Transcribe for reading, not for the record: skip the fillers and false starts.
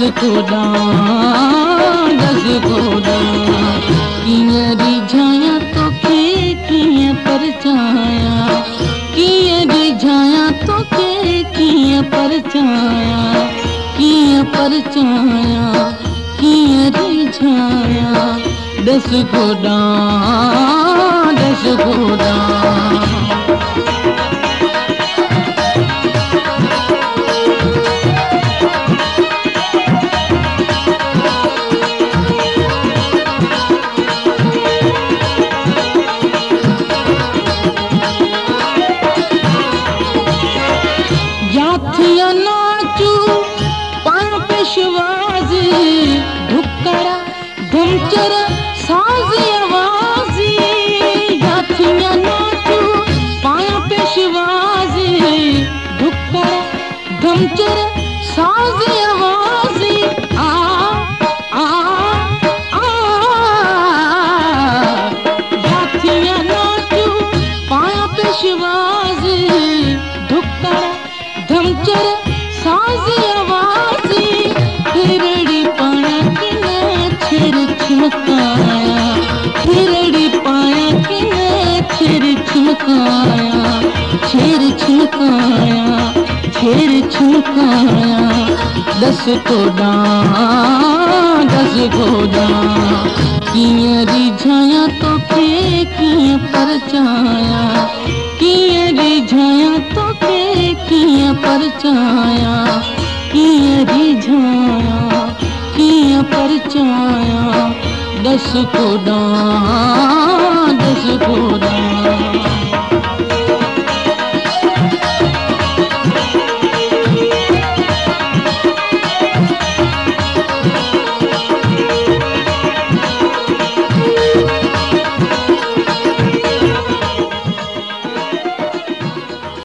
खुदा दस खुदा किए रिझाया तो किए परचाया किए रिझाया तो किए परचाया किए परचाया किए रिझाया दस खुदा दस खुदा नाचू पाया पेशवाजी ढुकड़ा धमचर साजी आवाजी याथिया नाचू पाया पेशवाजी ढुकड़ा धमचर साजी आवाजी आ आ आ याथिया नाचू पाया पेशवाजी ढुकड़ा धमचर साजी आवाजी हिरड़ी पाया किने छिर छिमकाया हिरड़ी पाया किने छिर छिमकाया छिर छिमकाया छिर छिमकाया दस खुदा किए रिझाया तो किए परचाया किए रिझाया तो किए परचाया किए रिझाया किए परचाया दस खुदा